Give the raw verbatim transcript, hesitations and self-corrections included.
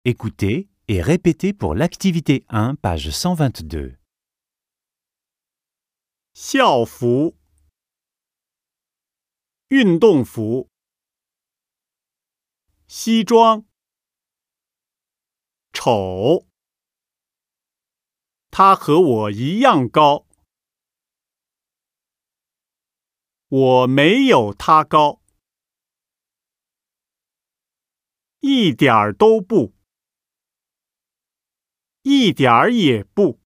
Écoutez et répétez pour l'activité un, page cent vingt-deux. 校服、运动服、西装、丑。他和我一样高，我没有他高，一点儿都不，一点儿也不。